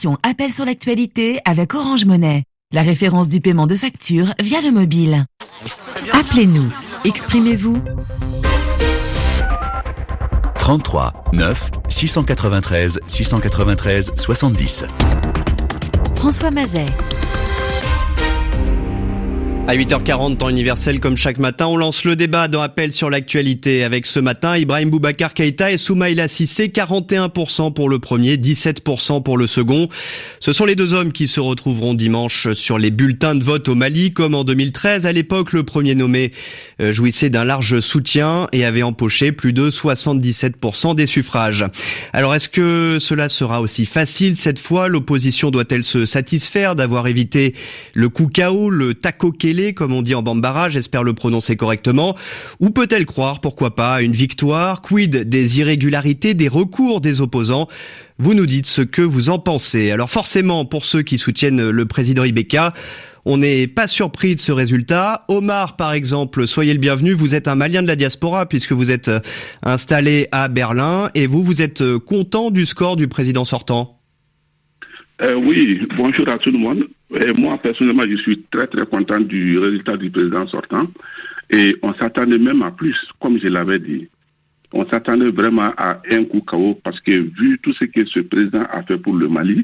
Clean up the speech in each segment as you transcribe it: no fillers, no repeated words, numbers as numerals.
l'option Appel sur l'actualité avec Orange Money. La référence du paiement de facture via le mobile. Appelez-nous. Exprimez-vous. 33 9 693 693 70. François Mazet. À 8h40, temps universel, comme chaque matin, on lance le débat dans Appel sur l'actualité avec ce matin Ibrahim Boubacar Keïta et Soumaïla Cissé, 41% pour le premier, 17% pour le second. Ce sont les deux hommes qui se retrouveront dimanche sur les bulletins de vote au Mali. Comme en 2013, à l'époque, le premier nommé jouissait d'un large soutien et avait empoché plus de 77% des suffrages. Alors, est-ce que cela sera aussi facile cette fois? L'opposition doit-elle se satisfaire d'avoir évité le coup KO, le takokele, comme on dit en bambara, j'espère le prononcer correctement, ou peut-elle croire, pourquoi pas, à une victoire? Quid des irrégularités, des recours des opposants? Vous nous dites ce que vous en pensez. Alors forcément, pour ceux qui soutiennent le président Ibeka, on n'est pas surpris de ce résultat. Omar, par exemple, soyez le bienvenu. Vous êtes un Malien de la diaspora puisque vous êtes installé à Berlin et vous êtes content du score du président sortant? Oui, bonjour à tout le monde. Et moi, personnellement, je suis très très content du résultat du président sortant. Et on s'attendait même à plus, comme je l'avais dit. On s'attendait vraiment à un coup KO parce que vu tout ce que ce président a fait pour le Mali,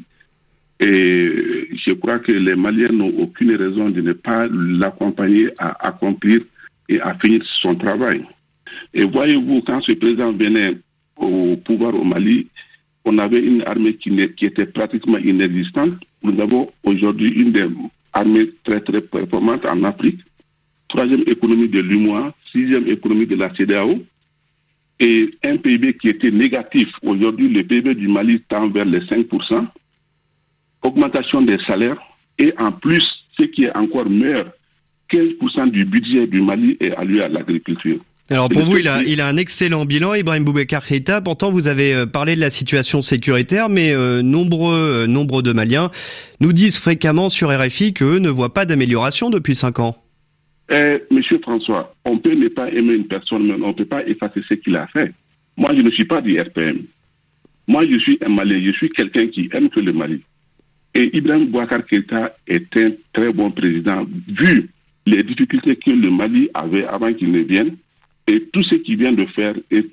et je crois que les Maliens n'ont aucune raison de ne pas l'accompagner à accomplir et à finir son travail. Et voyez-vous, quand ce président venait au pouvoir au Mali, on avait une armée qui était pratiquement inexistante. Nous avons aujourd'hui une des armées très très performantes en Afrique, 3e économie de l'UMOA, 6e économie de la CEDEAO, et un PIB qui était négatif. Aujourd'hui, le PIB du Mali tend vers les 5%, augmentation des salaires, et en plus, ce qui est encore meilleur, 15% du budget du Mali est alloué à l'agriculture. Alors pour vous, il a un excellent bilan, Ibrahim Boubacar Keïta. Pourtant, vous avez parlé de la situation sécuritaire, mais nombreux de Maliens nous disent fréquemment sur RFI qu'eux ne voient pas d'amélioration depuis 5 ans. Monsieur François, on peut ne pas aimer une personne, mais on ne peut pas effacer ce qu'il a fait. Moi, je ne suis pas du RPM. Moi, je suis un Malien, je suis quelqu'un qui aime que le Mali. Et Ibrahim Boubacar Keïta est un très bon président, vu les difficultés que le Mali avait avant qu'il ne vienne. Et tout ce qu'il vient de faire,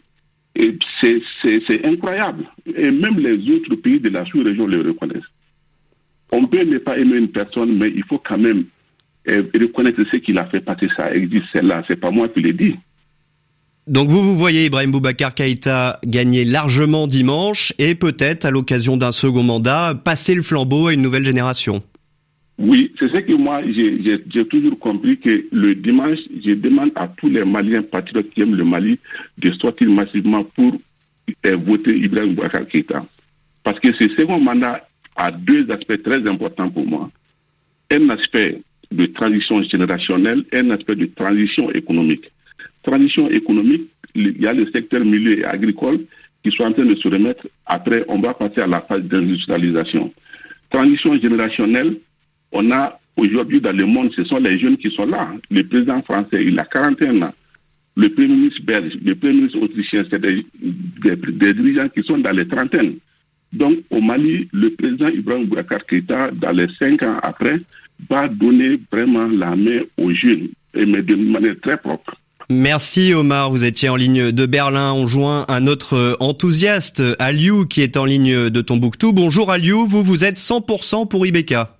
c'est incroyable. Et même les autres pays de la sous-région le reconnaissent. On peut ne pas aimer une personne, mais il faut quand même reconnaître ce qu'il a fait parce que ça existe, c'est là, c'est pas moi qui l'ai dit. Donc vous voyez Ibrahim Boubacar Keïta gagner largement dimanche et peut-être, à l'occasion d'un second mandat, passer le flambeau à une nouvelle génération. Oui, c'est ce que moi, j'ai toujours compris que le dimanche, je demande à tous les Maliens patriotes qui aiment le Mali de sortir massivement pour voter Ibrahim Boubacar Keïta. Parce que ce second mandat a deux aspects très importants pour moi. Un aspect de transition générationnelle et un aspect de transition économique. Transition économique, il y a le secteur milieu et agricole qui sont en train de se remettre. Après, on va passer à la phase d'industrialisation. Transition générationnelle, on a aujourd'hui dans le monde, ce sont les jeunes qui sont là. Le président français, il a 41 ans. Le premier ministre belge, le premier ministre autrichien, c'est des dirigeants qui sont dans les trentaines. Donc au Mali, le président Ibrahim Boubacar Keïta, dans les 5 ans après, va donner vraiment la main aux jeunes, mais d'une manière très propre. Merci Omar, vous étiez en ligne de Berlin. On joint un autre enthousiaste, Aliou, qui est en ligne de Tombouctou. Bonjour Aliou, vous êtes 100% pour Ibeka.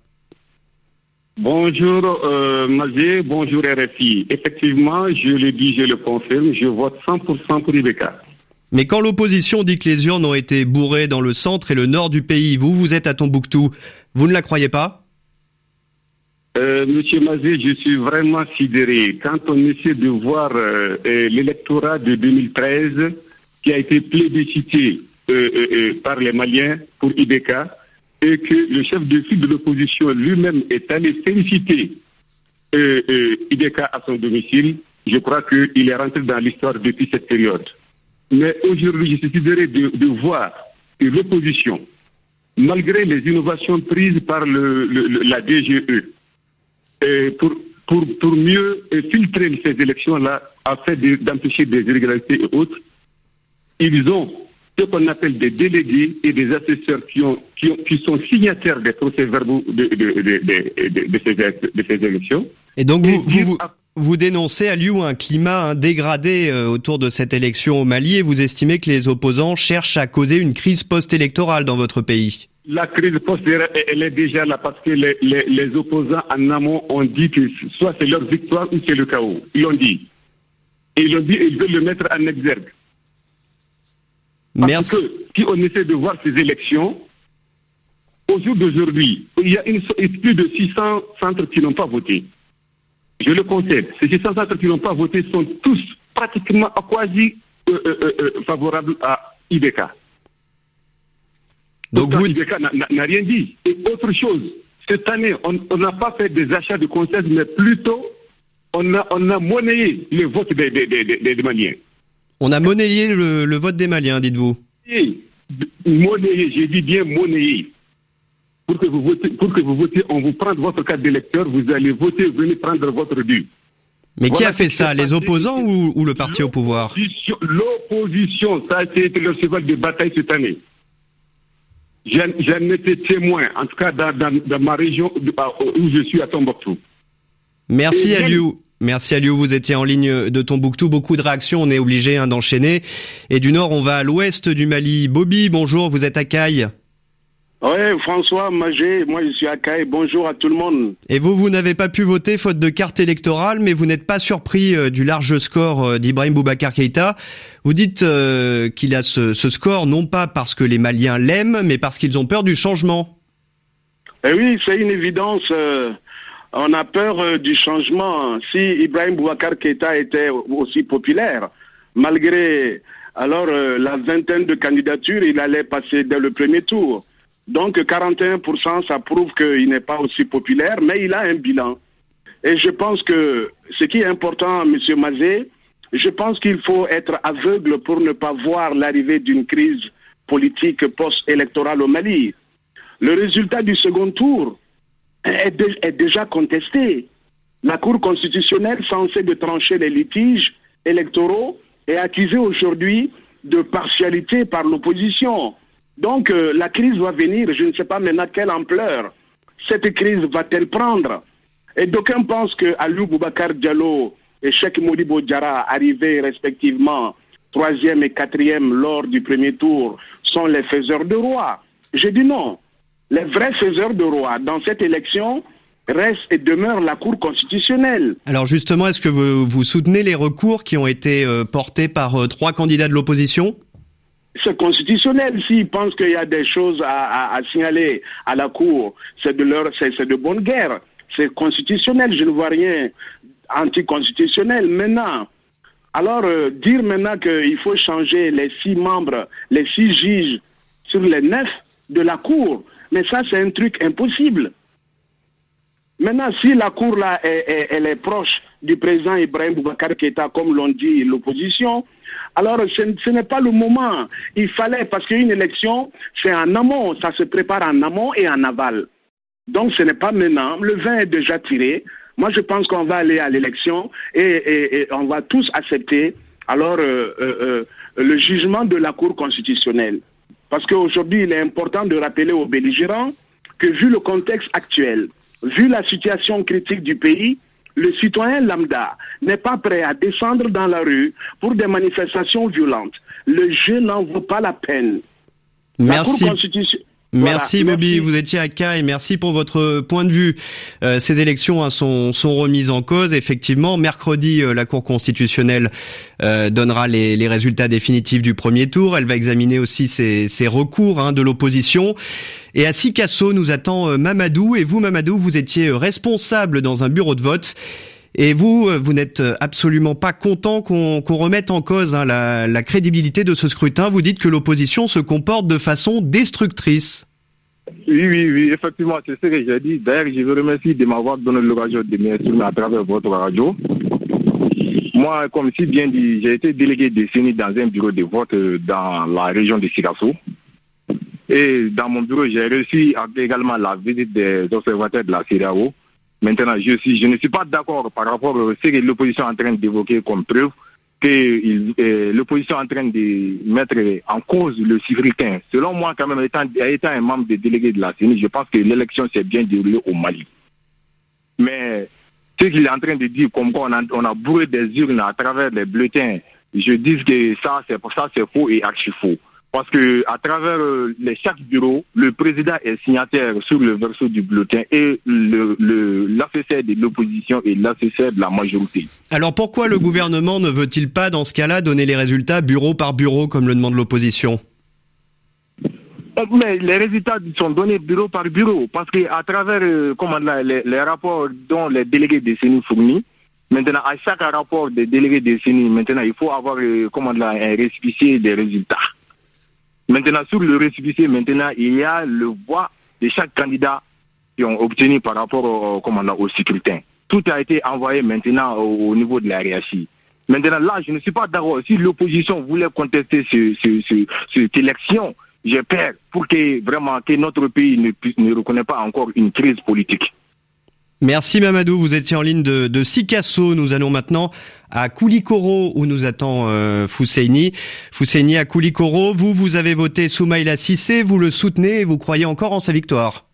Bonjour Mazé, bonjour RFI. Effectivement, je le dis, je le confirme, je vote 100% pour Ibeka. Mais quand l'opposition dit que les urnes ont été bourrées dans le centre et le nord du pays, vous êtes à Tombouctou, vous ne la croyez pas? Monsieur Mazé, je suis vraiment sidéré. Quand on essaie de voir l'électorat de 2013 qui a été plébiscité par les Maliens pour Ibeka, et que le chef de file de l'opposition lui-même est allé féliciter Ibeka à son domicile, je crois qu'il est rentré dans l'histoire depuis cette période. Mais aujourd'hui, je suis sidéré de voir que l'opposition, malgré les innovations prises par la DGE, pour mieux filtrer ces élections-là, afin d'empêcher des irrégularités et autres, ils ont ce qu'on appelle des délégués et des assesseurs qui sont signataires des procès-verbaux de ces élections. Et donc vous dénoncez à Liu un climat dégradé autour de cette élection au Mali et vous estimez que les opposants cherchent à causer une crise post-électorale dans votre pays. La crise post-électorale, elle est déjà là parce que les opposants en amont ont dit que soit c'est leur victoire ou c'est le chaos. Ils l'ont dit. Et ils veulent le mettre en exergue. Parce que si on essaie de voir ces élections, au jour d'aujourd'hui, il y a plus de 600 centres qui n'ont pas voté. Je le concède. Ces 600 centres qui n'ont pas voté sont tous pratiquement quasi favorables à IBK. Donc IBK n'a rien dit. Et autre chose, cette année, on n'a pas fait des achats de conseils, mais plutôt on a monnayé le vote des Maliens. On a monnayé le vote des Maliens, dites-vous? Oui, monnayé, j'ai dit bien monnayé. Pour que vous votez, on vous prend votre carte d'électeur, vous allez voter, venez prendre votre dû. Mais voilà, qui a fait ça, les opposants ou le parti au pouvoir? L'opposition, ça a été leur cheval de bataille cette année. J'en étais témoin, en tout cas dans ma région où je suis à Tombouctou. Merci à Liu. Merci à Liu, vous étiez en ligne de Tombouctou. Beaucoup de réactions, on est obligé d'enchaîner. Et du nord, on va à l'ouest du Mali. Bobby, bonjour, vous êtes à Caille. Oui, François Magé, moi je suis à Caille, bonjour à tout le monde. Et vous n'avez pas pu voter faute de carte électorale, mais vous n'êtes pas surpris du large score d'Ibrahim Boubacar Keïta. Vous dites qu'il a ce score non pas parce que les Maliens l'aiment, mais parce qu'ils ont peur du changement. Eh oui, c'est une évidence. On a peur du changement. Si Ibrahim Boubacar Keïta était aussi populaire, malgré la vingtaine de candidatures, il allait passer dès le premier tour. Donc 41%, ça prouve qu'il n'est pas aussi populaire, mais il a un bilan. Et je pense que ce qui est important, M. Mazé, je pense qu'il faut être aveugle pour ne pas voir l'arrivée d'une crise politique post-électorale au Mali. Le résultat du second tour est déjà contesté. La Cour constitutionnelle, censée de trancher les litiges électoraux, est accusée aujourd'hui de partialité par l'opposition. Donc la crise va venir, je ne sais pas maintenant quelle ampleur cette crise va-t-elle prendre. Et d'aucuns pensent que Aliou Boubacar Diallo et Cheikh Modibo Diarra, arrivés respectivement 3e et 4e lors du premier tour, sont les faiseurs de roi. Je dis non. Les vrais faiseurs de roi dans cette élection restent et demeurent la Cour constitutionnelle. Alors justement, est-ce que vous soutenez les recours qui ont été portés par 3 candidats de l'opposition ? C'est constitutionnel. S'ils pensent qu'il y a des choses à signaler à la Cour, c'est de bonne guerre. C'est constitutionnel. Je ne vois rien anticonstitutionnel. Maintenant, dire maintenant qu'il faut changer les 6 membres, les 6 juges sur les 9 de la Cour, mais ça c'est un truc impossible. Maintenant, si la Cour là, elle est proche du président Ibrahim Boubacar Keïta, comme l'ont dit l'opposition, alors ce n'est pas le moment. Il fallait, parce qu'une élection, c'est en amont, ça se prépare en amont et en aval. Donc ce n'est pas maintenant, le vin est déjà tiré. Moi je pense qu'on va aller à l'élection et on va tous accepter le jugement de la Cour constitutionnelle. Parce qu'aujourd'hui, il est important de rappeler aux belligérants que vu le contexte actuel, vu la situation critique du pays, le citoyen lambda n'est pas prêt à descendre dans la rue pour des manifestations violentes. Le jeu n'en vaut pas la peine. Merci. Merci Bobby, vous étiez à Caille, merci pour votre point de vue. Ces élections sont remises en cause. Effectivement, mercredi, la Cour constitutionnelle donnera les résultats définitifs du premier tour. Elle va examiner aussi ces recours de l'opposition. Et à Sikasso, nous attend Mamadou. Et vous, Mamadou, vous étiez responsable dans un bureau de vote. Et vous n'êtes absolument pas content qu'on remette en cause la crédibilité de ce scrutin. Vous dites que l'opposition se comporte de façon destructrice. Oui, effectivement, c'est ce que j'ai dit. D'ailleurs, je vous remercie de m'avoir donné l'occasion de m'exprimer à travers votre radio. Moi, comme si bien dit, j'ai été délégué de CENI dans un bureau de vote dans la région de Sikasso. Et dans mon bureau, j'ai reçu également la visite des observateurs de la CEDEAO. Maintenant, je ne suis pas d'accord par rapport à ce que l'opposition est en train d'évoquer comme preuve. que l'opposition est en train de mettre en cause le scrutin. Selon moi, quand même, étant un membre des délégués de la CENI, je pense que l'élection s'est bien déroulée au Mali. Mais ce qu'il est en train de dire, comme quoi on a bourré des urnes à travers les bulletins, je dis que ça c'est faux et archi faux. Parce que à travers chaque bureau, le président est signataire sur le verso du bulletin et l'assesseur de l'opposition et l'assesseur de la majorité. Alors pourquoi le gouvernement ne veut-il pas, dans ce cas-là, donner les résultats bureau par bureau, comme le demande l'opposition ? Mais les résultats sont donnés bureau par bureau, parce qu'à travers les rapports dont les délégués des CENI fournissent, maintenant à chaque rapport des délégués des CENI, maintenant il faut avoir un récépissé des résultats. Maintenant sur le récépissé, maintenant il y a le voix de chaque candidat qui ont obtenu par rapport au scrutin. Tout a été envoyé maintenant au niveau de la hiérarchie. Maintenant là, je ne suis pas d'accord. Si l'opposition voulait contester cette élection, j'ai peur pour que notre pays ne reconnaisse pas encore une crise politique. Merci Mamadou, vous étiez en ligne de Sikasso. Nous allons maintenant à Koulikoro où nous attend Fousseini. Fousseini à Koulikoro, vous avez voté Soumaïla Cissé, vous le soutenez et vous croyez encore en sa victoire.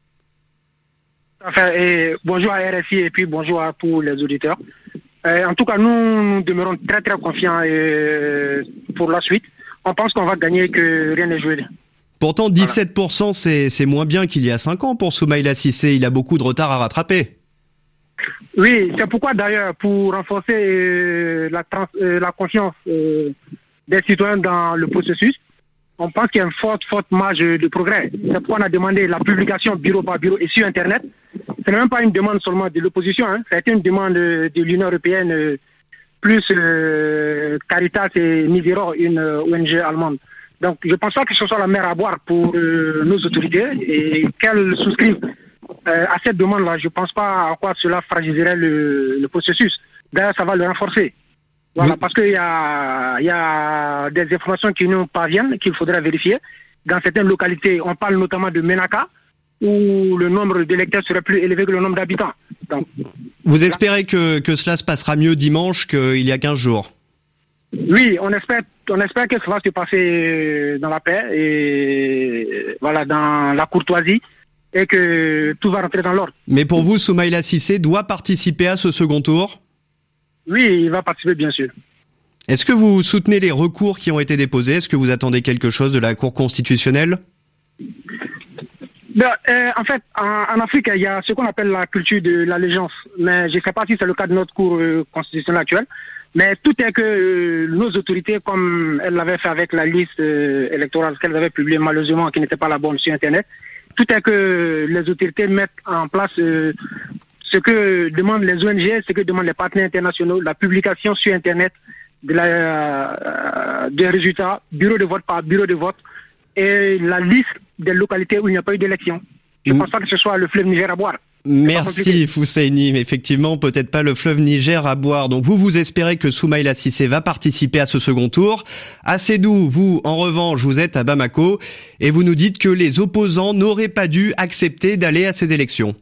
Enfin, bonjour à RFI et puis bonjour à tous les auditeurs. En tout cas, nous demeurons très très confiants pour la suite. On pense qu'on va gagner, que rien n'est joué. Pourtant, 17%, c'est moins bien qu'il y a 5 ans pour Soumaïla Cissé. Il a beaucoup de retard à rattraper. Oui, c'est pourquoi d'ailleurs, pour renforcer la confiance des citoyens dans le processus, on pense qu'il y a une forte marge de progrès. C'est pourquoi on a demandé la publication bureau par bureau et sur Internet. Ce n'est même pas une demande seulement de l'opposition, ça a été une demande de l'Union européenne, plus Caritas et Niviro, une ONG allemande. Donc je ne pense pas que ce soit la mer à boire pour nos autorités et qu'elles souscrivent à cette demande-là. Je ne pense pas à quoi cela fragiliserait le processus. D'ailleurs, ça va le renforcer. Voilà, parce qu'il y a des informations qui nous parviennent, qu'il faudrait vérifier. Dans certaines localités, on parle notamment de Menaka, où le nombre d'électeurs serait plus élevé que le nombre d'habitants. Donc, vous espérez que cela se passera mieux dimanche qu'il y a 15 jours? Oui, on espère que ça va se passer dans la paix et voilà, dans la courtoisie, et que tout va rentrer dans l'ordre. Mais pour vous, Soumaïla Cissé doit participer à ce second tour? Oui, il va participer, bien sûr. Est-ce que vous soutenez les recours qui ont été déposés? Est-ce que vous attendez quelque chose de la Cour constitutionnelle? En fait, en Afrique, il y a ce qu'on appelle la culture de l'allégeance. Mais je ne sais pas si c'est le cas de notre Cour constitutionnelle actuelle. Mais tout est que nos autorités, comme elles l'avaient fait avec la liste électorale qu'elles avaient publiée malheureusement, qui n'était pas la bonne sur Internet, tout est que les autorités mettent en place ce que demandent les ONG, ce que demandent les partenaires internationaux, la publication sur Internet des résultats, bureau de vote par bureau de vote, et la liste des localités où il n'y a pas eu d'élection. Je ne pense pas que ce soit le fleuve Niger à boire. Merci Fousseini, mais effectivement peut-être pas le fleuve Niger à boire. Donc vous espérez que Soumaïla Cissé va participer à ce second tour. À Sédou, vous en revanche, vous êtes à Bamako et vous nous dites que les opposants n'auraient pas dû accepter d'aller à ces élections.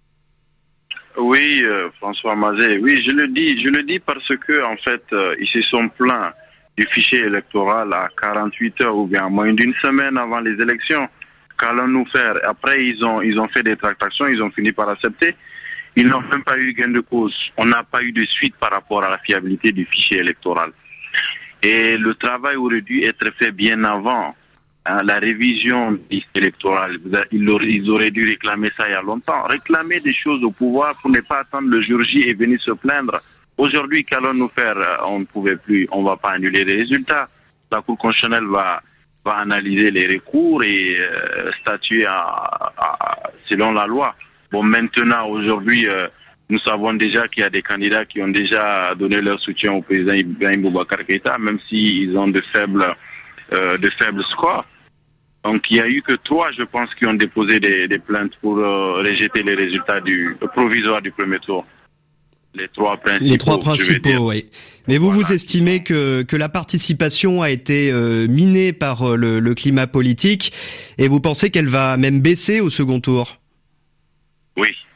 Oui, François Mazet, oui, je le dis parce que en fait, ils se sont plaints du fichier électoral à 48 heures ou bien à moins d'une semaine avant les élections. Qu'allons-nous faire? Après, ils ont fait des tractations, ils ont fini par accepter. Ils n'ont même pas eu gain de cause. On n'a pas eu de suite par rapport à la fiabilité du fichier électoral. Et le travail aurait dû être fait bien avant la révision du fichier électoral. Ils auraient dû réclamer ça il y a longtemps. Réclamer des choses au pouvoir pour ne pas attendre le jour J et venir se plaindre. Aujourd'hui, qu'allons-nous faire? On ne pouvait plus, on ne va pas annuler les résultats. La Cour constitutionnelle va analyser les recours et statuer selon la loi. Bon, maintenant, aujourd'hui, nous savons déjà qu'il y a des candidats qui ont déjà donné leur soutien au président Ibrahim Boubacar Keïta, même s'ils ont de faibles scores. Donc, il n'y a eu que 3, je pense, qui ont déposé des plaintes pour rejeter les résultats provisoires du premier tour. Les 3 principaux, oui. Mais vous estimez que la participation a été minée par le climat politique et vous pensez qu'elle va même baisser au second tour? Oui.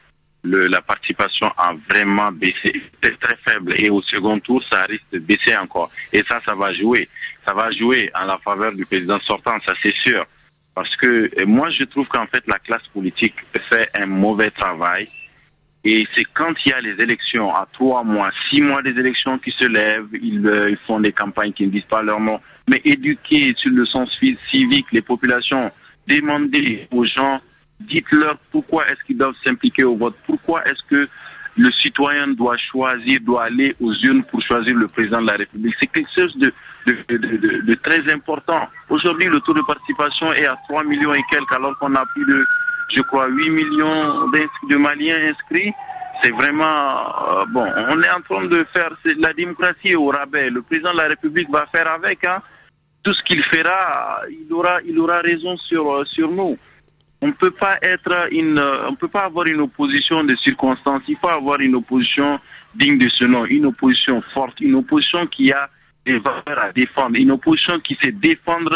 la participation a vraiment baissé. C'est très faible. Et au second tour, ça risque de baisser encore. Et ça va jouer. Ça va jouer en la faveur du président sortant, ça c'est sûr. Parce que moi, je trouve qu'en fait, la classe politique fait un mauvais travail. Et c'est quand il y a les élections, à 3 mois, 6 mois des élections qui se lèvent, ils font des campagnes qui ne disent pas leur nom. Mais éduquer sur le sens civique les populations, demander aux gens, dites-leur pourquoi est-ce qu'ils doivent s'impliquer au vote, pourquoi est-ce que le citoyen doit aller aux urnes pour choisir le président de la République. C'est quelque chose de très important. Aujourd'hui, le taux de participation est à 3 millions et quelques, alors qu'on a plus de, je crois, 8 millions de Maliens inscrits. C'est vraiment, on est en train de faire la démocratie au rabais. Le président de la République va faire avec, hein. Tout ce qu'il fera, il aura raison sur nous. On peut pas avoir une opposition de circonstances. Il faut avoir une opposition digne de ce nom, une opposition forte, une opposition qui a des valeurs à défendre, une opposition qui sait défendre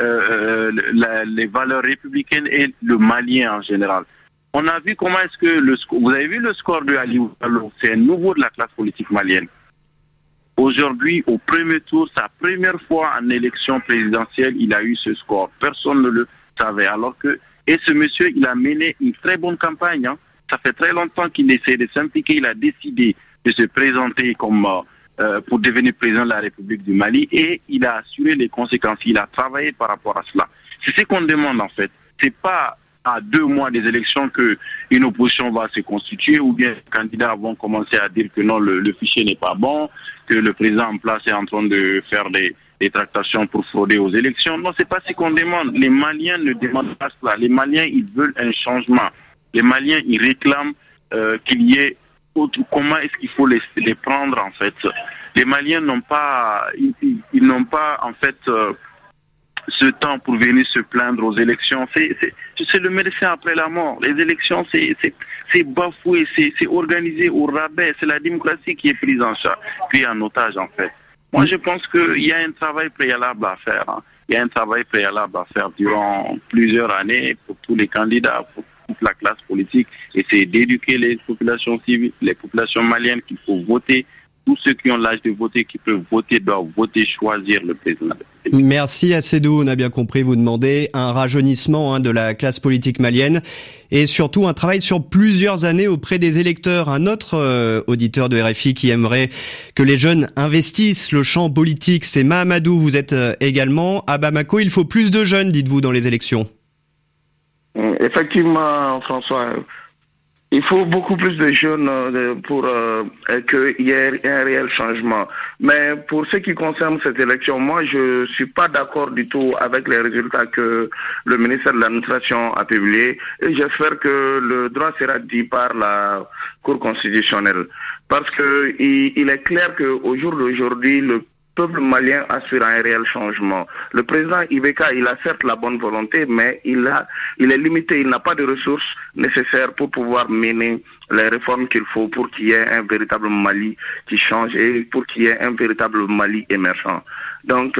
les valeurs républicaines et le malien en général. On a vu comment est-ce que vous avez vu le score de Ali Ouattara, c'est un nouveau de la classe politique malienne. Aujourd'hui, au premier tour, sa première fois en élection présidentielle, il a eu ce score. Personne ne le savait. Et ce monsieur, il a mené une très bonne campagne. Hein. Ça fait très longtemps qu'il essaie de s'impliquer. Il a décidé de se présenter comme pour devenir président de la République du Mali et il a assuré les conséquences. Il a travaillé par rapport à cela. C'est ce qu'on demande en fait. C'est pas à 2 mois des élections qu'une opposition va se constituer ou bien les candidats vont commencer à dire que non, le fichier n'est pas bon, que le président en place est en train de faire des tractations pour frauder aux élections. Non, c'est pas ce qu'on demande. Les Maliens ne demandent pas cela. Les Maliens, ils veulent un changement. Les Maliens, ils réclament qu'il y ait comment est-ce qu'il faut les prendre en fait. Les Maliens n'ont pas, ils n'ont pas en fait ce temps pour venir se plaindre aux élections. C'est le médecin après la mort. Les élections, c'est bafoué, c'est organisé au rabais. C'est la démocratie qui est prise en charge, prise en otage en fait. Moi, je pense qu'il y a un travail préalable à faire. Hein. Il y a un travail préalable à faire durant plusieurs années pour tous les candidats, pour toute la classe politique. Essayer d'éduquer les populations civiles, les populations maliennes qu'il faut voter. Tous ceux qui ont l'âge de voter, qui peuvent voter, doivent voter, choisir le président. Merci Assedou, on a bien compris, vous demandez un rajeunissement de la classe politique malienne et surtout un travail sur plusieurs années auprès des électeurs. Un autre auditeur de RFI qui aimerait que les jeunes investissent le champ politique, c'est Mahamadou, vous êtes également à Bamako. Il faut plus de jeunes, dites-vous, dans les élections. Effectivement, François. Il faut beaucoup plus de jeunes pour qu'il y ait un réel changement. Mais pour ce qui concerne cette élection, moi je suis pas d'accord du tout avec les résultats que le ministère de l'Administration a publiés et j'espère que le droit sera dit par la Cour constitutionnelle. Parce que il est clair qu'au jour d'aujourd'hui, le peuple malien aspire à un réel changement. Le président Ibeka, il a certes la bonne volonté, mais il est limité, il n'a pas de ressources nécessaires pour pouvoir mener les réformes qu'il faut pour qu'il y ait un véritable Mali qui change et pour qu'il y ait un véritable Mali émergent. Donc,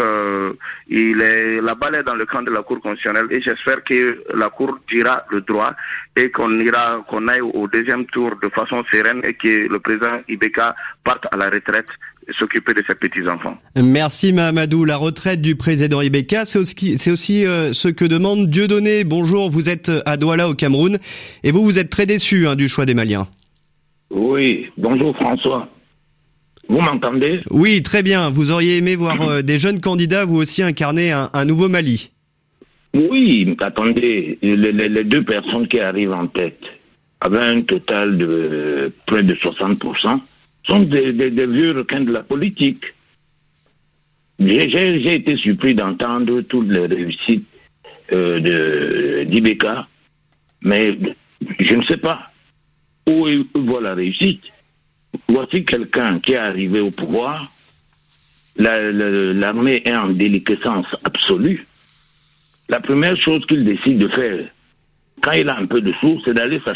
la balle est dans le camp de la Cour constitutionnelle et j'espère que la Cour dira le droit et qu'on aille au deuxième tour de façon sereine et que le président Ibeka parte à la retraite et s'occuper de ses petits-enfants. Merci Mahamadou. La retraite du président Ibeka, c'est aussi ce que demande Dieudonné. Bonjour, vous êtes à Douala au Cameroun et vous êtes très déçu du choix des Maliens. Oui, bonjour François. Vous m'entendez? Oui, très bien. Vous auriez aimé voir des jeunes candidats, vous aussi, incarner un nouveau Mali? Oui, attendez, les 2 personnes qui arrivent en tête, avec un total de près de 60%, sont des vieux requins de la politique. J'ai été surpris d'entendre toutes les réussites d'Ibeka, mais je ne sais pas où voit la réussite. Voici quelqu'un qui est arrivé au pouvoir, l'armée est en déliquescence absolue. La première chose qu'il décide de faire, quand il a un peu de sous, c'est d'aller